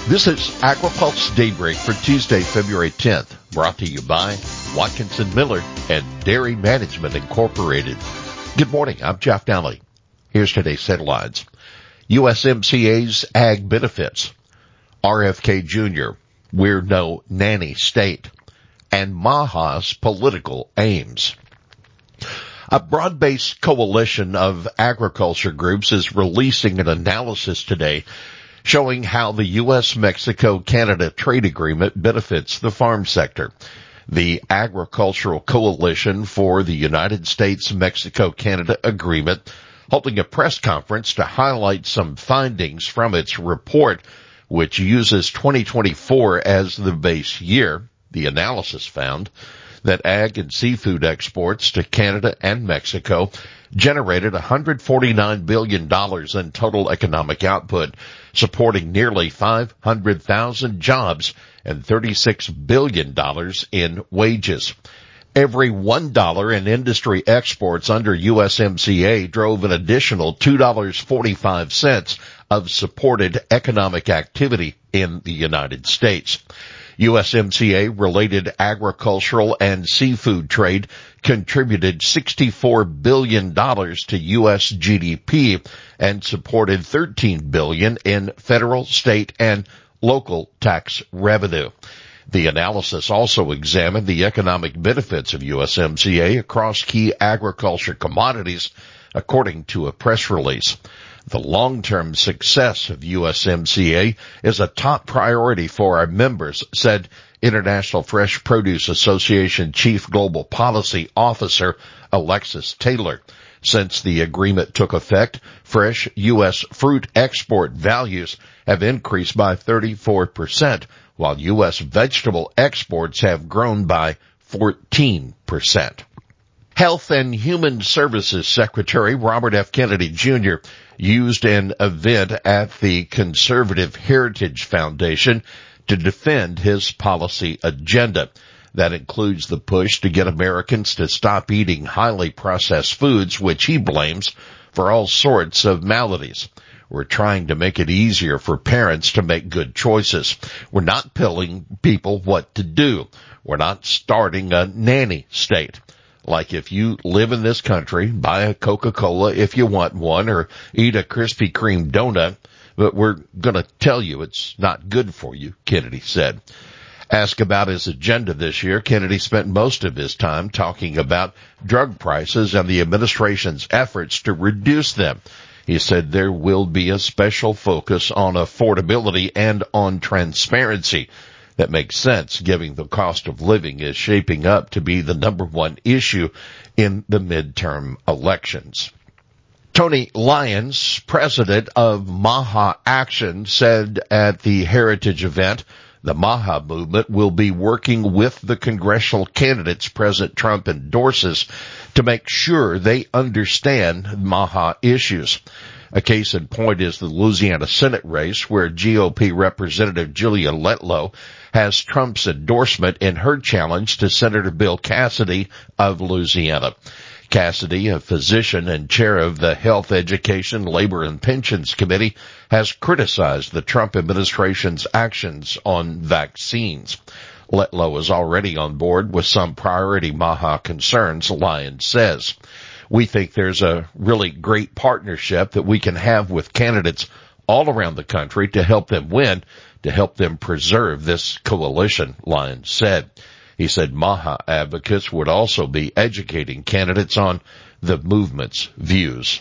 This is AgriPulse Daybreak for Tuesday, February 10th, brought to you by Watkinson Miller and Dairy Management Incorporated. Good morning, I'm Jeff Daly. Here's today's headlines. USMCA's Ag Benefits, RFK Jr., We're No Nanny State, and MAHA's Political Aims. A broad-based coalition of agriculture groups is releasing an analysis today showing how the U.S.-Mexico-Canada trade agreement benefits the farm sector. The Agricultural Coalition for the United States-Mexico-Canada Agreement holding a press conference to highlight some findings from its report, which uses 2024 as the base year. The analysis found that ag and seafood exports to Canada and Mexico generated $149 billion in total economic output, supporting nearly 500,000 jobs and $36 billion in wages. Every $1 in industry exports under USMCA drove an additional $2.45 of supported economic activity in the United States. USMCA-related agricultural and seafood trade contributed $64 billion to U.S. GDP and supported $13 billion in federal, state, and local tax revenue. The analysis also examined the economic benefits of USMCA across key agriculture commodities, according to a press release. The long-term success of USMCA is a top priority for our members, said International Fresh Produce Association Chief Global Policy Officer Alexis Taylor. Since the agreement took effect, fresh U.S. fruit export values have increased by 34%, while U.S. vegetable exports have grown by 14%. Health and Human Services Secretary Robert F. Kennedy Jr. used an event at the Conservative Heritage Foundation to defend his policy agenda. That includes the push to get Americans to stop eating highly processed foods, which he blames for all sorts of maladies. We're trying to make it easier for parents to make good choices. We're not telling people what to do. We're not starting a nanny state. Like if you live in this country, buy a Coca-Cola if you want one, or eat a Krispy Kreme donut, but we're going to tell you it's not good for you, Kennedy said. Asked about his agenda this year, Kennedy spent most of his time talking about drug prices and the administration's efforts to reduce them. He said there will be a special focus on affordability and on transparency. That makes sense, given the cost of living is shaping up to be the number one issue in the midterm elections. Tony Lyons, president of MAHA Action, said at the Heritage event, the MAHA movement will be working with the congressional candidates President Trump endorses to make sure they understand MAHA issues. A case in point is the Louisiana Senate race, where GOP Representative Julia Letlow has Trump's endorsement in her challenge to Senator Bill Cassidy of Louisiana. Cassidy, a physician and chair of the Health, Education, Labor, and Pensions Committee, has criticized the Trump administration's actions on vaccines. Letlow is already on board with some priority MAHA concerns, Lyons says. We think there's a really great partnership that we can have with candidates all around the country to help them win, to help them preserve this coalition, Lyons said. He said MAHA advocates would also be educating candidates on the movement's views.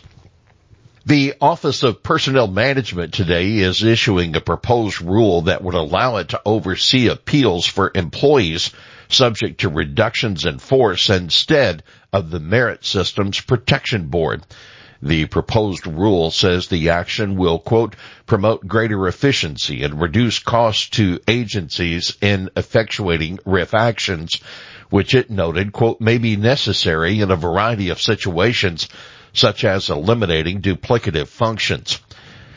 The Office of Personnel Management today is issuing a proposed rule that would allow it to oversee appeals for employees subject to reductions in force instead of the Merit Systems Protection Board. The proposed rule says the action will, quote, promote greater efficiency and reduce costs to agencies in effectuating RIF actions, which it noted, quote, may be necessary in a variety of situations, such as eliminating duplicative functions.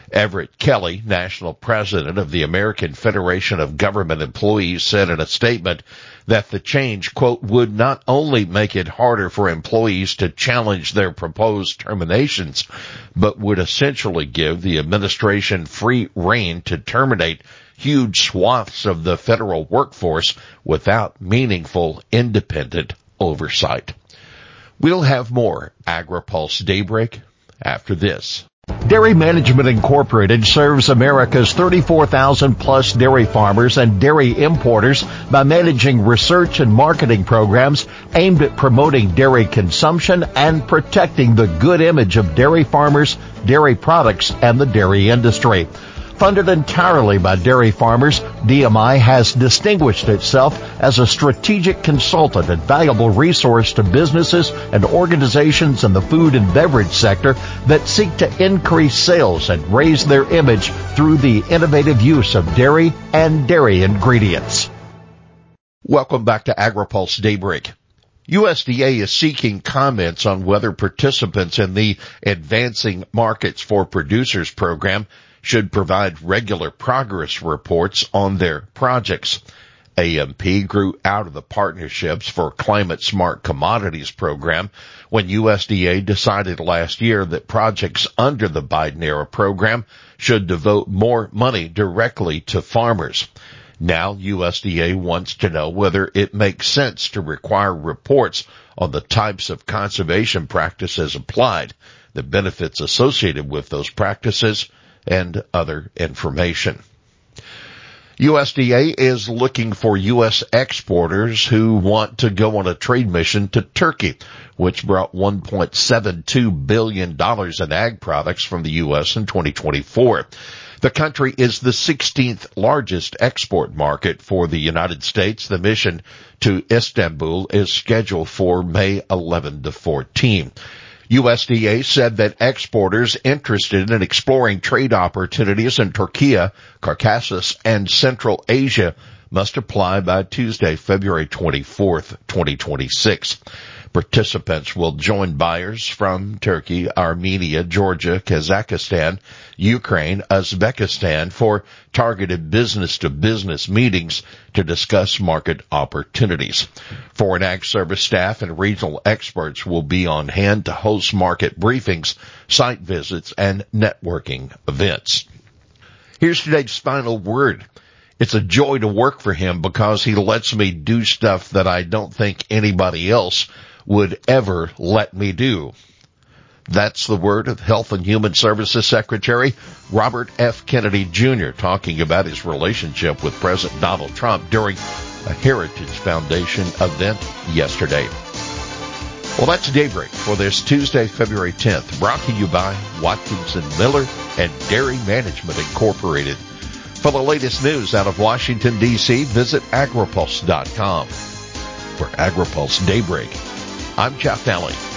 Everett Kelly, national president of the American Federation of Government Employees, said in a statement that the change, quote, would not only make it harder for employees to challenge their proposed terminations, but would essentially give the administration free rein to terminate huge swaths of the federal workforce without meaningful independent oversight. We'll have more AgriPulse Daybreak after this. Dairy Management Incorporated serves America's 34,000-plus dairy farmers and dairy importers by managing research and marketing programs aimed at promoting dairy consumption and protecting the good image of dairy farmers, dairy products, and the dairy industry. Funded entirely by dairy farmers, DMI has distinguished itself as a strategic consultant and valuable resource to businesses and organizations in the food and beverage sector that seek to increase sales and raise their image through the innovative use of dairy and dairy ingredients. Welcome back to AgriPulse Daybreak. USDA is seeking comments on whether participants in the Advancing Markets for Producers program should provide regular progress reports on their projects. AMP grew out of the Partnerships for Climate Smart Commodities program when USDA decided last year that projects under the Biden-era program should devote more money directly to farmers. Now USDA wants to know whether it makes sense to require reports on the types of conservation practices applied, the benefits associated with those practices, and other information. USDA is looking for U.S. exporters who want to go on a trade mission to Turkey, which brought $1.72 billion in ag products from the U.S. in 2024. The country is the 16th largest export market for the United States. The mission to Istanbul is scheduled for May 11 to 14. USDA said that exporters interested in exploring trade opportunities in Turkey, Caucasus, and Central Asia must apply by Tuesday, February 24th, 2026. Participants will join buyers from Turkey, Armenia, Georgia, Kazakhstan, Ukraine, Uzbekistan for targeted business-to-business meetings to discuss market opportunities. Foreign Ag Service staff and regional experts will be on hand to host market briefings, site visits, and networking events. Here's today's final word. It's a joy to work for him because he lets me do stuff that I don't think anybody else would ever let me do. That's the word of Health and Human Services Secretary Robert F. Kennedy Jr. talking about his relationship with President Donald Trump during a Heritage Foundation event yesterday. Well, that's Daybreak for this Tuesday, February 10th, brought to you by Watkinson Miller and Dairy Management Incorporated. For the latest news out of Washington, D.C., visit agripulse.com. For AgriPulse Daybreak, I'm Jeff Daly.